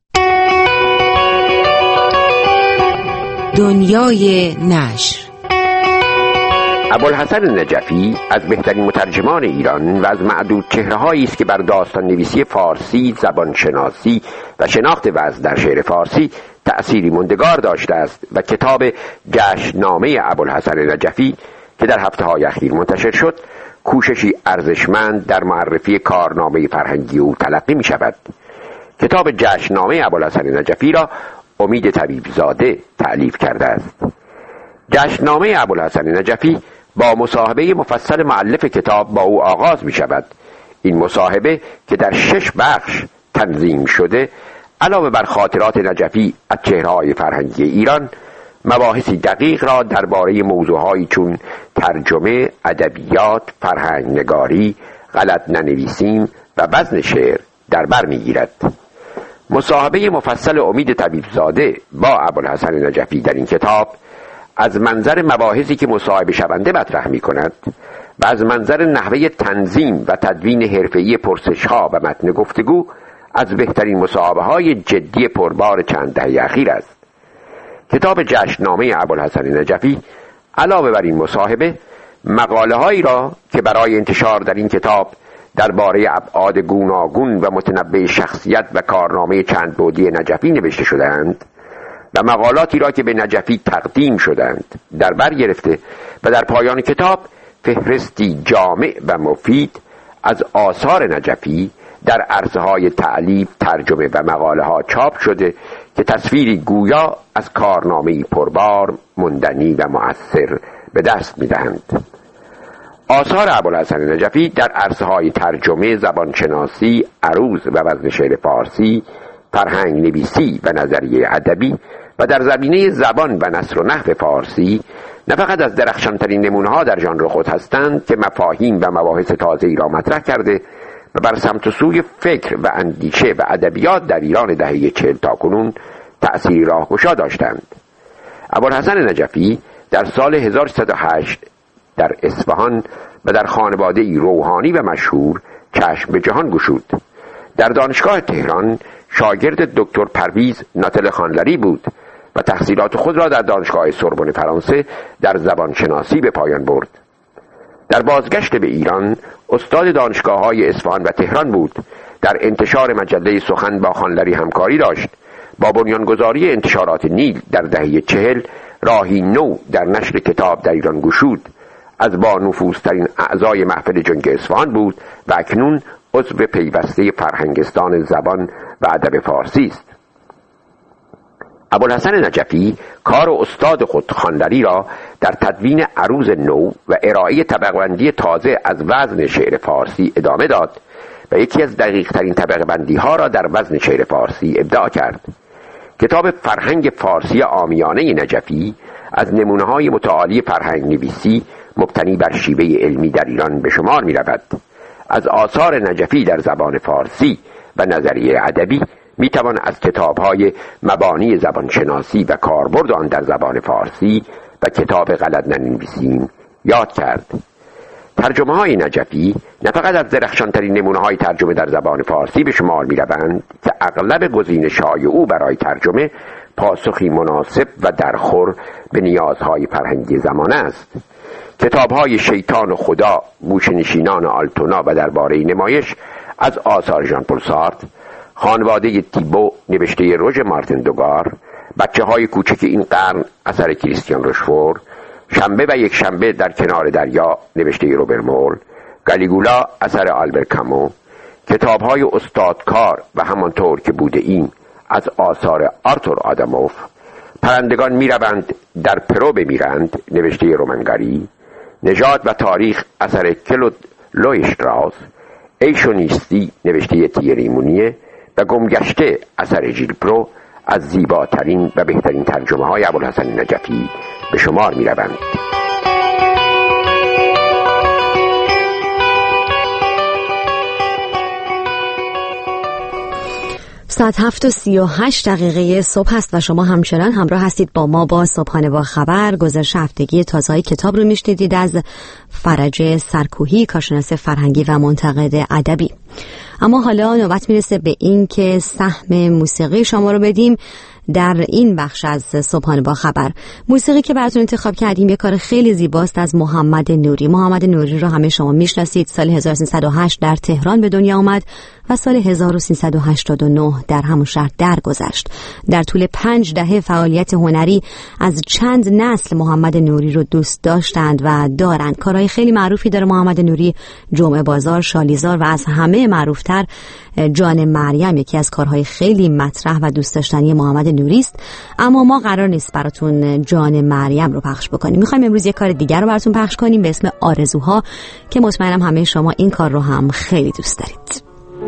دنیای نشر. ابوالحسن نجفی از بهترین مترجمان ایران و از معدود چهره‌هایی است که بر داستان نویسی فارسی، زبانشناسی و شناخت وضع در شعر فارسی تأثیری ماندگار داشته است و کتاب جشننامه ابوالحسن نجفی که در هفته‌های اخیر منتشر شد، کوششی ارزشمند در معرفی کارنامه فرهنگی او تلقی می شود. کتاب جشننامه ابوالحسن نجفی را امید طبیبزاده تألیف کرده است. جشننامه ابوالحسن نجفی با مصاحبه مفصل مؤلف کتاب با او آغاز می شود. این مصاحبه که در 6 بخش تنظیم شده، علاوه بر خاطرات نجفی از چهره‌های فرهنگی ایران، مباحثی دقیق را درباره موضوعهایی چون ترجمه، ادبیات، فرهنگ نگاری، غلط ننویسیم و وزن شعر در بر می‌گیرد. مصاحبه مفصل امید طبیبزاده با ابوالحسن نجفی در این کتاب از منظر مباحثی که مصاحبه شونده مطرح می‌کند و از منظر نحوه تنظیم و تدوین حرفه‌ای پرسش‌ها و متن گفتگو از بهترین مصاحبه‌های جدی پربار چند دهه اخیر است. کتاب جشننامه ابوالحسن نجفی علاوه بر این مصاحبه، مقاله‌هایی را که برای انتشار در این کتاب درباره ابعاد گوناگون و متنوع شخصیت و کارنامه چند بعدی نجفی نوشته شده‌اند و مقالاتی را که به نجفی تقدیم شدند در بر گرفته و در پایان کتاب فهرستی جامع و مفید از آثار نجفی در عرصه‌های تعلیف، ترجمه و مقاله ها چاپ شده که تصویری گویا از کارنامه‌ای پربار، مندنی و مؤثر به دست می‌دهند. آثار ابوالحسن نجفی در عرصه‌های ترجمه، زبانشناسی، عروض و وزن شعر فارسی، فرهنگ نویسی و نظریه ادبی و در زمینه زبان و نثر و نحو فارسی نه فقط از درخشانترین نمونه‌ها در ژانر خود هستند که مفاهیم و مباحث تازه‌ای را مطرح کرده و بر سمت و سوی فکر و اندیشه و ادبیات در ایران دهه 40 تا کنون تأثیری راهگشا داشتند. ابوالحسن نجفی در سال 1308 در اصفهان و در خانواده‌ای روحانی و مشهور چشم به جهان گشود. در دانشگاه تهران شاگرد دکتر پرویز ناتل خانلری بود و تحصیلات خود را در دانشگاه سوربن فرانسه در زبانشناسی به پایان برد. در بازگشت به ایران استاد دانشگاه‌های اصفهان و تهران بود. در انتشار مجله سخن با خانلری همکاری داشت. با بنیانگذاری انتشارات نیل در دهه 40 راهی نو در نشر کتاب در ایران گشود. از با نفوذترین اعضای محفل جنگ اصفهان بود و اکنون عضو پیوسته فرهنگستان زبان و ادب فارسی است. ابوالحسن نجفی کار استاد خود خانلری را در تدوین عروض نو و ارائه طبقه‌بندی تازه از وزن شعر فارسی ادامه داد و یکی از دقیق‌ترین طبقه‌بندی ها را در وزن شعر فارسی ابداع کرد. کتاب فرهنگ فارسی عامیانه نجفی از نمونه‌های متعالی فرهنگ نویسی مبتنی بر شیوه علمی در ایران به شمار می‌رود. از آثار نجفی در زبان فارسی و نظریه ادبی میتوان از کتاب‌های مبانی زبانشناسی و کاربرد آن در زبان فارسی و کتاب غلط ننویسیم یاد کرد. ترجمه‌های نجفی نه فقط از درخشانترین نمونه‌های ترجمه در زبان فارسی به شمار می‌روند که اغلب گزینش شایع برای ترجمه پاسخی مناسب و درخور به نیازهای فرهنگی زمانه است. کتاب‌های شیطان و خدا، گوشه‌نشینان آلتونا و درباره نمایش از آثار ژان پل سارتر، خانواده تیبو نوشته روژر مارتین دوگار، بچه‌های کوچک این قرن اثر کریستیان روشفور، شنبه و یک شنبه در کنار دریا نوشته روبر مول، گالیگولا اثر آلبر کامو، کتاب‌های استادکار و همانطور که بوده ایم از آثار آرتور آداموف، پرندگان میروند در پرو بمیرند نوشته رومنگاری، نژاد و تاریخ اثر کلود لویشتراوس، عیش و نیستی نوشته تیری مونیه و گمگشته اثر ژیل پرو از زیباترین و بهترین ترجمه های ابوالحسن نجفی به شمار می روند. ساعت 7:38 صبح است و شما همچنان همراه هستید با ما با صبحانه با خبر. گزارش هفتگی تازه‌های کتاب رو میشنیدید از فرج سرکوهی، کارشناس فرهنگی و منتقد ادبی. اما حالا نوبت میرسه به این که سهم موسیقی شما رو بدیم در این بخش از صبحانه با خبر. موسیقی که براتون انتخاب کردیم یک کار خیلی زیباست از محمد نوری. محمد نوری رو همه شما میشناسید. سال 1308 در تهران به دنیا آمد و سال 1389 در همون شهر درگذشت. در طول 5 دهه فعالیت هنری از چند نسل محمد نوری رو دوست داشتند و دارند. کارهای خیلی معروفی داره محمد نوری: جمعه بازار، شالیزار و از همه معروفتر جان مریم، یکی از کارهای خیلی مطرح و دوست داشتنی محمد نوری است. اما ما قرار نیست براتون جان مریم رو پخش بکنیم. میخوایم امروز یک کار دیگر رو براتون پخش کنیم به اسم آرزوها که مطمئنم همه شما این کار رو هم خیلی دوست دارید.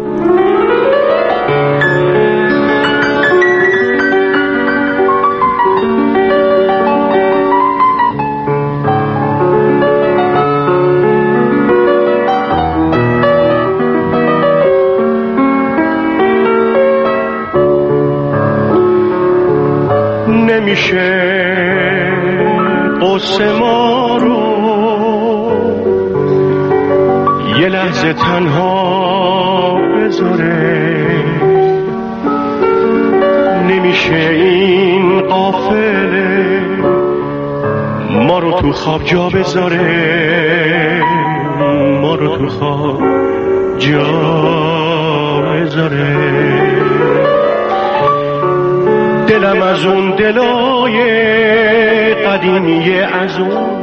نمیشه قصه ما رو یه لحظه تنها بذاره، نمیشه این قافله ما رو تو خواب جا بذاره، ما رو تو خواب جا بذاره. دلم از اون دلای قدیمی از اون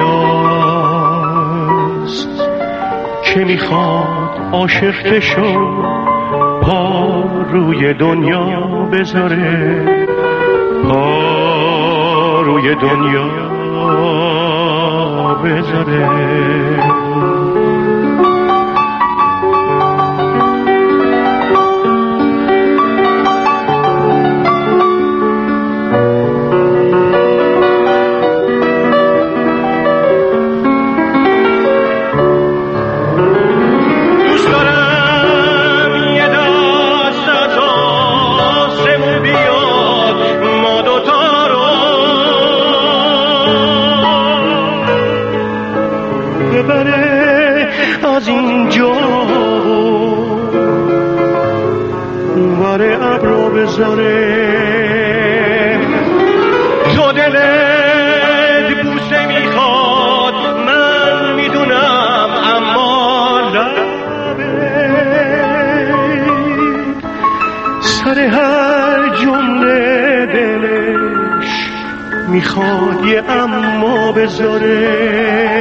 دلاست که میخواد عاشق شو پا روی دنیا بذاره، پا روی دنیا بذاره. از اینجا اونور ابرو بذاره، تو دلت بوسه میخواد من میدونم، اما لبت سر هر جمله دلش میخواد یه اما بذاره.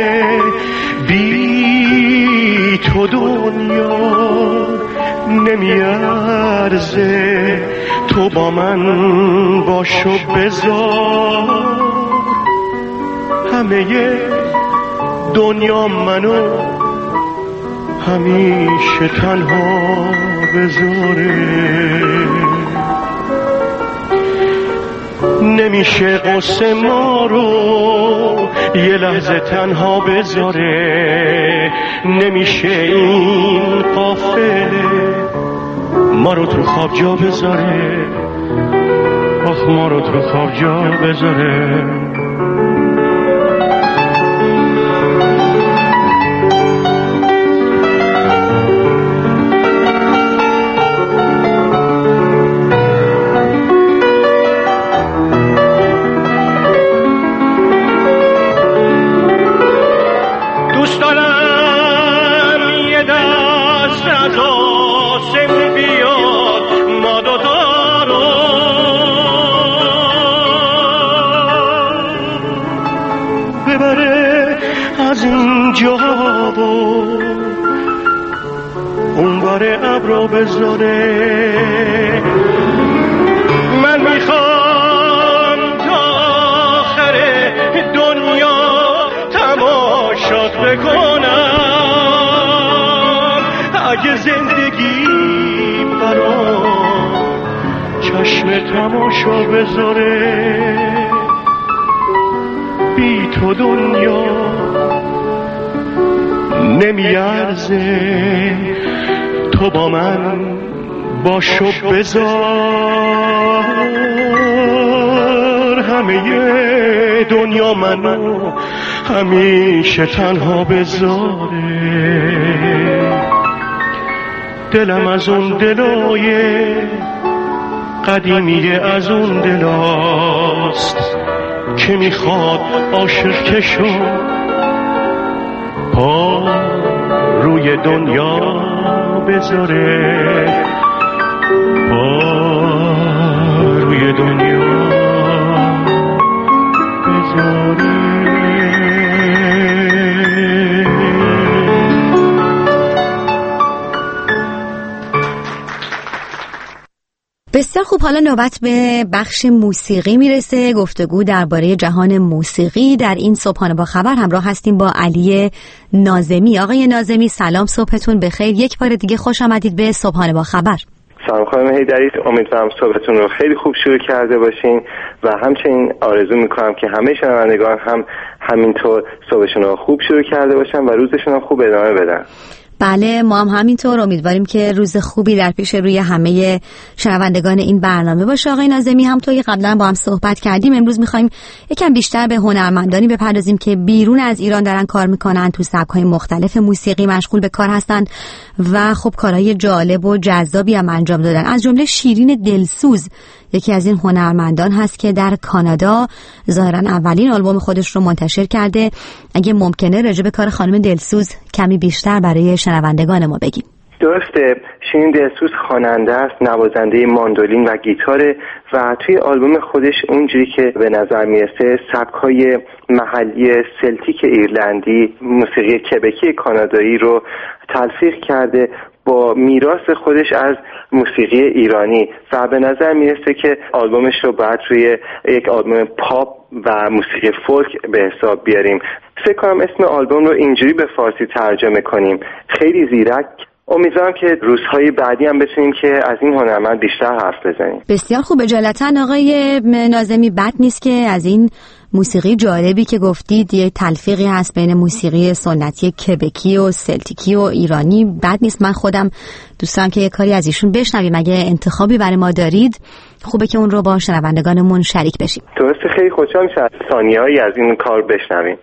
بی تو دنیا نمیارزه، تو با من باش و بذار همه دنیا منو همیشه تنها بذاره. نمیشه قصه ما رو یه لحظه تنها بذاره، نمیشه این قافله ما رو تو خواب جا بذاره، آخ ما رو تو خواب جا بذاره. از اینجا اونور ابرو بذاره. من میخوام تا آخر دنیا تماشات بکنم، اگه زندگی برام چشم تماشا بذاره. بی تو دنیا نمیارزه، تو با من باش و بذار همه دنیا منو همیشه تنها بذاره. دلم از اون دلای قدیمی از اون دلاست که میخواد عاشق شو پا روی دنیا بذاره، پا روی دنیا بذاره. بسیار خوب، حالا نوبت به بخش موسیقی میرسه. گفتگو درباره جهان موسیقی در این صبحانه با خبر. همراه هستیم با علی ناظمی. آقای ناظمی سلام، صبحتون بخیر. یک بار دیگه خوش آمدید به صبحانه با خبر. سلام خانم هیدری، امیدوارم صبحتون رو خیلی خوب شروع کرده باشین و همچنین آرزو میکنم که همه شنوندگان هم همینطور صبحشون رو خوب شروع کرده باشن و روزشون رو خوب ادامه بدن. بله، ما هم همینطور امیدواریم که روز خوبی در پیش روی همه شنوندگان این برنامه باشه. آقای ناظمی، همونطور که قبلا با هم صحبت کردیم، امروز می‌خوایم یکم بیشتر به هنرمندانی بپردازیم که بیرون از ایران دارن کار میکنن، تو سبک‌های مختلف موسیقی مشغول به کار هستند و خب کارهای جالب و جذابی هم انجام دادن. از جمله شیرین دلسوز یکی از این هنرمندان هست که در کانادا ظاهرا اولین آلبوم خودش رو منتشر کرده. اگه ممکنه راجع به کار خانم دلسوز کمی بیشتر برای شنوندگان ما بگیم. درسته، شیرین دلسوز خواننده است، نوازنده ماندولین و گیتاره و توی آلبوم خودش اونجوری که به نظر میرسه سبک‌های محلی سلتیک ایرلندی، موسیقی کبکی کانادایی رو تلفیق کرده با میراث خودش از موسیقی ایرانی و به نظر میرسه که آلبومش رو باید روی یک آلبوم پاپ و موسیقی فولک به حساب بیاریم. فکر کنم اسم آلبوم رو اینجوری به فارسی ترجمه کنیم، خیلی زیرک. امیدوارم که روزهای بعدی هم بتونیم که از این هنرمند بیشتر حرف بزنیم. بسیار خوب، اجالتا آقای ناظمی، بد نیست که از این موسیقی جالبی که گفتید یه تلفیقی هست بین موسیقی سنتی کبکی و سلتیکی و ایرانی، بد نیست. من خودم دوست دارم که یه کاری از ایشون بشنویم. اگه انتخابی برای ما دارید خوبه که اون رو با شنوندگانمون شریک بشیم. درسته، خیلی خوشحال میشم ثانیه‌ای از این کار بشنویم.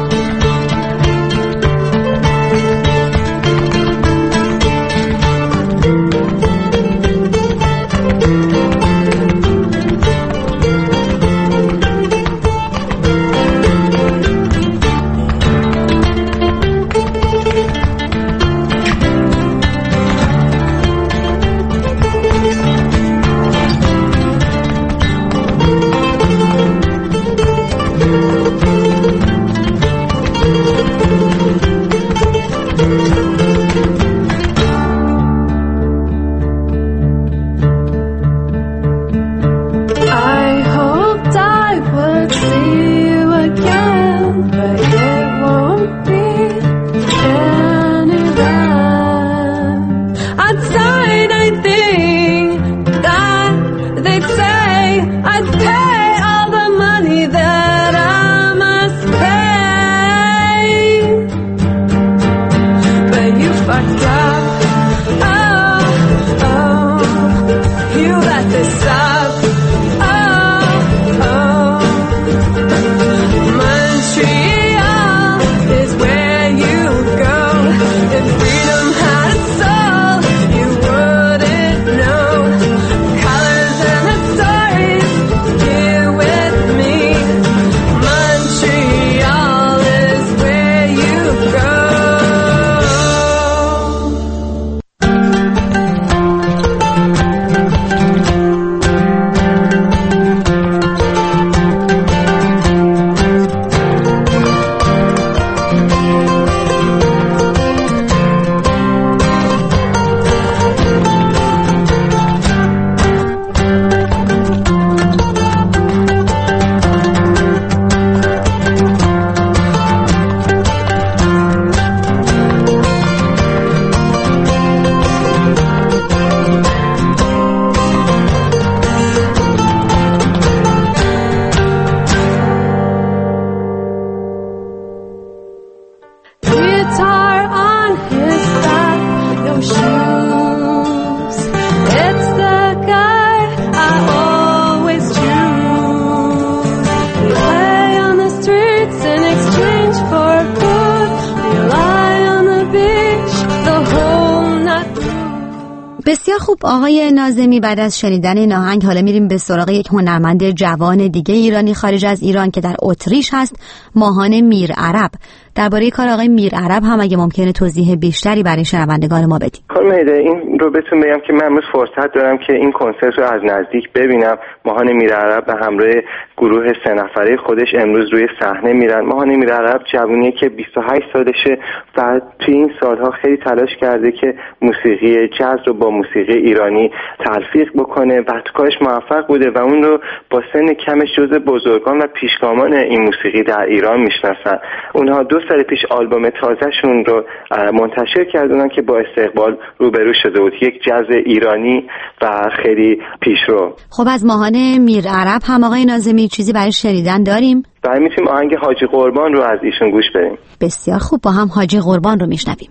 بسیار خوب آقای ناظمی، بعد از شنیدن این آهنگ حالا میریم به سراغ یک هنرمند جوان دیگه ایرانی خارج از ایران که در اتریش هست، ماهان میرعرب. درباره کار آقای میرعرب هم اگه ممکنه توضیح بیشتری برای شنوندگان ما بدید. خانم هیده، این رو بهتون بگم که من امروز فرصت دارم که این کنسرت رو از نزدیک ببینم. ماهان میرعرب به همراه گروه 3 نفره خودش امروز روی صحنه میرن. ماهان میرعرب جوونیه که 28 سالشه و توی این سالها خیلی تلاش کرده که موسیقی جاز رو با موسیقی ایرانی تلفیق بکنه و تو کارش موفق بوده و اون رو با سن کمش جزو بزرگان و پیشگامان این موسیقی در ایران میشناسن. اونها 2 سال پیش آلبوم تازهشون رو منتشر کردن که با استقبال روبرو شده بود، یک جاز ایرانی و خیلی پیشرو. خب از ماهان میرعرب هم آقای ناظمی چیزی برای شنیدن داریم؟ برای میتونیم آهنگ حاجی قربان رو از ایشون گوش بدیم. بسیار خوب، با هم حاجی قربان رو میشنویم.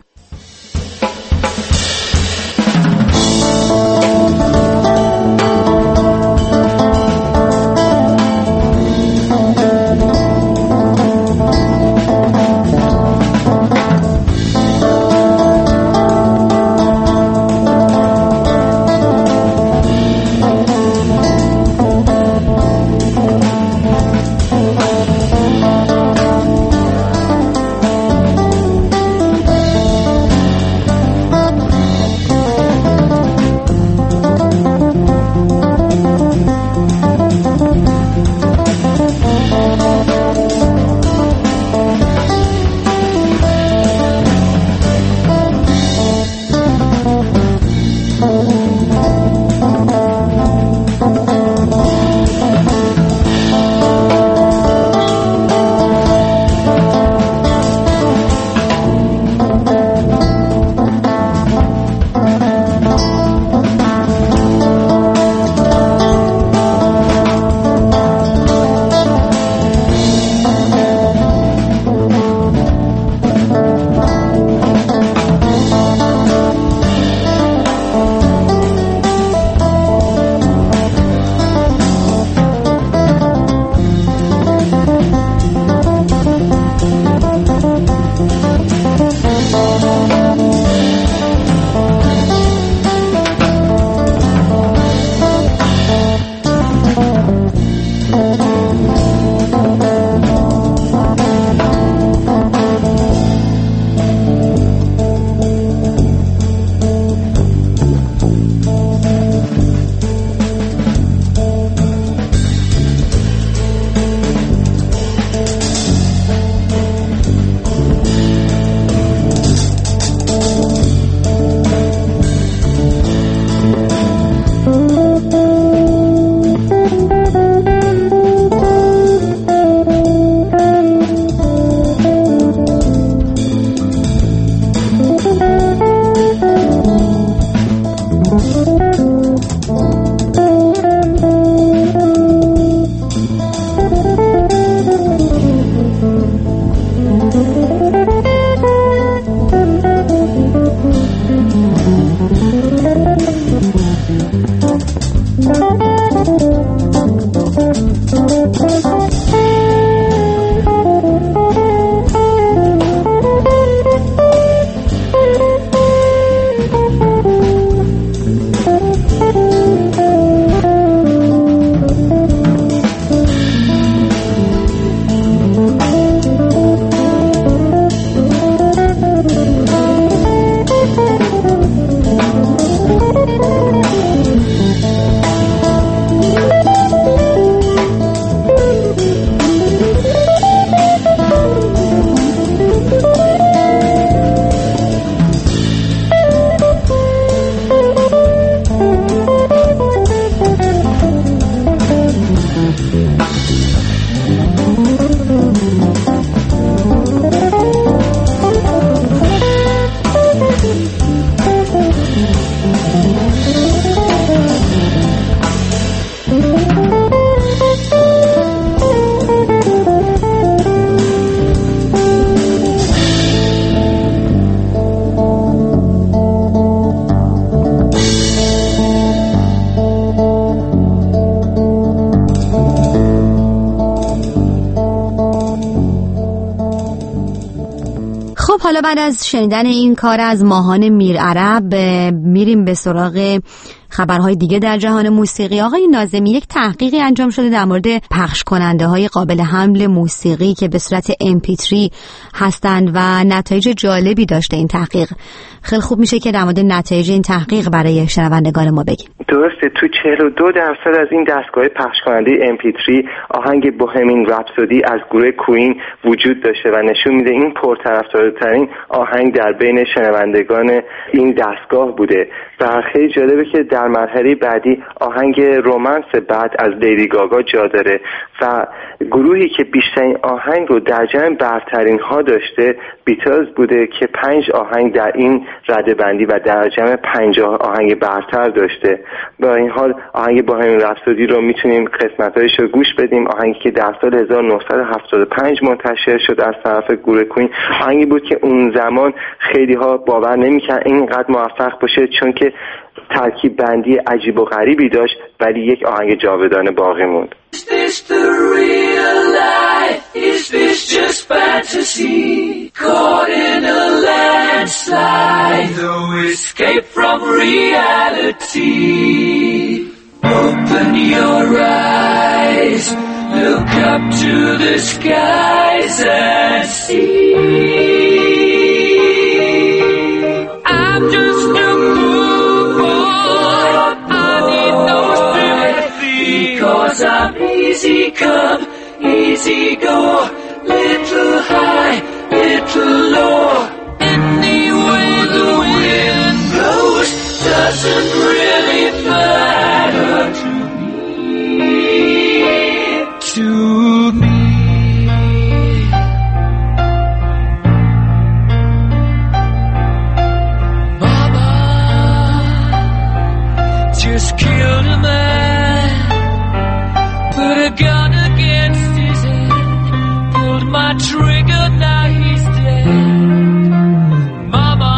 حالا بعد از شنیدن این کار از ماهان میرعرب میریم به سراغ خبرهای دیگه در جهان موسیقی. آقای ناظمی، یک تحقیقی انجام شده در مورد پخش کننده های قابل حمل موسیقی که به صورت MP3 هستند و نتایج جالبی داشته این تحقیق. خیلی خوب میشه که در مورد نتایج این تحقیق برای شنوندگان ما بگیم. درسته، تو 42% از این دستگاه پخش کننده MP3 آهنگ بوهمین رپسودی از گروه کوین وجود داشته و نشون میده این پرطرفدارترین آهنگ در بین شنوندگان این دستگاه بوده. و خیلی جالبه که در مرحله بعدی آهنگ رومنس بعد از لیدی گاگا جا داره و گروهی که بیشترین آهنگ رو در جمع برترین ها داشته بیتلز بوده که 5 آهنگ در این رده بندی و در جمع 50 آهنگ برتر داشته. با این حال آهنگ بوهمین رپسودی رو میتونیم قسمت‌هایش رو گوش بدیم. آهنگی که در سال 1975 منتشر شد از طرف گروه کوین، آهنگی بود که اون زمان خیلی ها باور نمی‌کردن اینقدر موفق باشه، چون که ترکیب بندی عجیب و غریبی داشت ولی یک آهنگ جاودانه باقی موند. Is this the real life? Is this just fantasy? Caught in a landslide, no escape from reality. Open your eyes, look up to the skies and see. I'm just a poor boy, I need no sympathy, 'cause I'm easy come, easy go, little high, little low. Any way the wind blows doesn't really matter to me, to me. Mama just killed a man, put a gun against his head, pulled my trigger, now he's dead. Mama,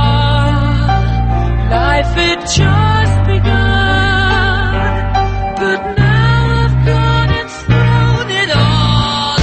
life had just begun, but now I've gone and thrown it all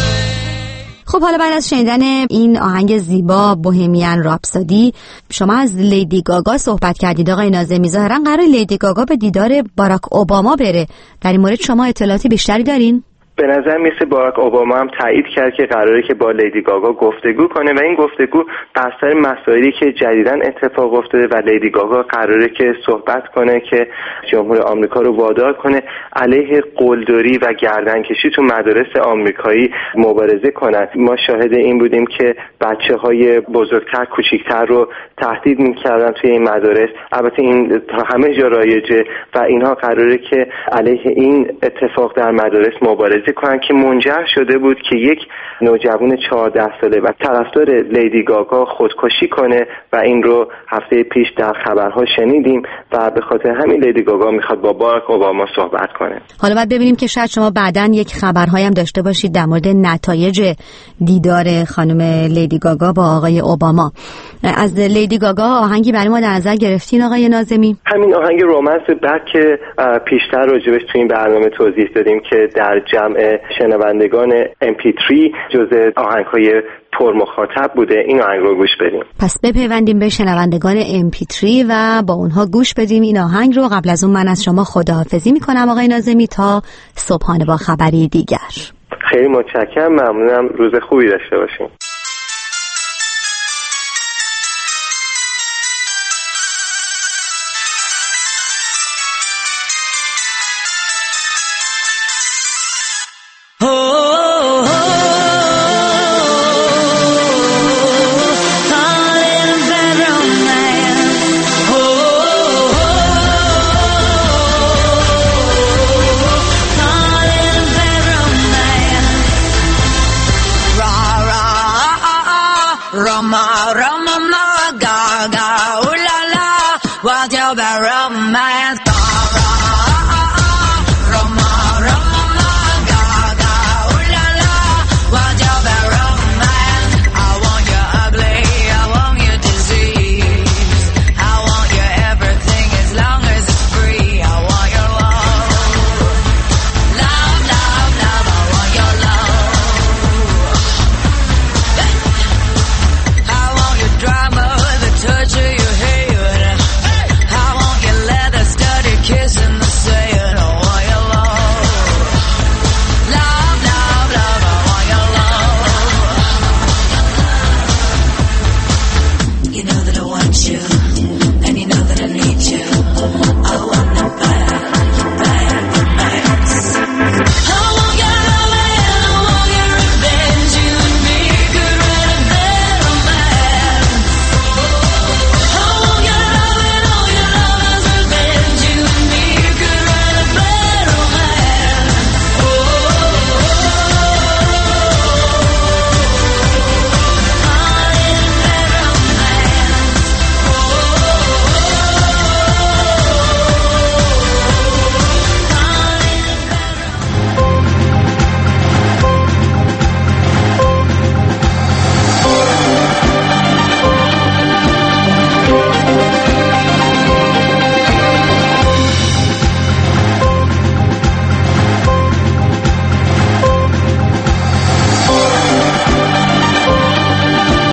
away. خب حالا بعد از شنیدن این آهنگ زیبا بوهمیان رپسودی، شما از لیدی گاگا صحبت کردید آقای ناظمی. ظاهرا قرار لیدی گاگا به دیدار باراک اوباما بره. در این مورد شما اطلاعاتی بیشتری دارین؟ به نظر میسه باراک اوباما هم تایید کرد که قراره که با لیدی گاگا گفتگو کنه و این گفتگو بر سر مسائلی که جدیداً اتفاق افتاده و لیدی گاگا قراره که صحبت کنه که جمهور آمریکا رو وادار کنه علیه قلدری و گردنکشی تو مدارس آمریکایی مبارزه کنند. ما شاهد این بودیم که بچه‌های بزرگتر کوچیکتر رو تهدید می‌کردن توی این مدارس. البته این تا همه جا رایجه و اینها قراره که علیه این اتفاق در مدارس مبارزه کنن که منجر شده بود که یک نوجوان 14 ساله و طرفدار لیدی گاگا خودکشی کنه و این رو هفته پیش در خبرها شنیدیم و به خاطر همین لیدی گاگا میخواد با باراک اوباما صحبت کنه. حالا باید ببینیم که شاید شما بعداً یک خبرهایی هم داشته باشید در مورد نتایج دیدار خانم لیدی گاگا با آقای اوباما. از لیدی گاگا آهنگی برای ما در نظر گرفتین آقای ناظمی؟ همین آهنگ رومنس بعد که پیشتر راجبش تو این برنامه توضیح دادیم که در جمع شنوندگان MP3 جزء آهنگ‌های پرمخاطب بوده، این آهنگ رو گوش بدیم. پس بپیوندیم به شنوندگان MP3 و با اونها گوش بدیم این آهنگ رو. قبل از اون من از شما خداحافظی میکنم آقای ناظمی تا صبحانه با خبری دیگر. خیلی متشکرم، ممنونم، روز خوبی داشته باشیم. Rama, Rama, Rama,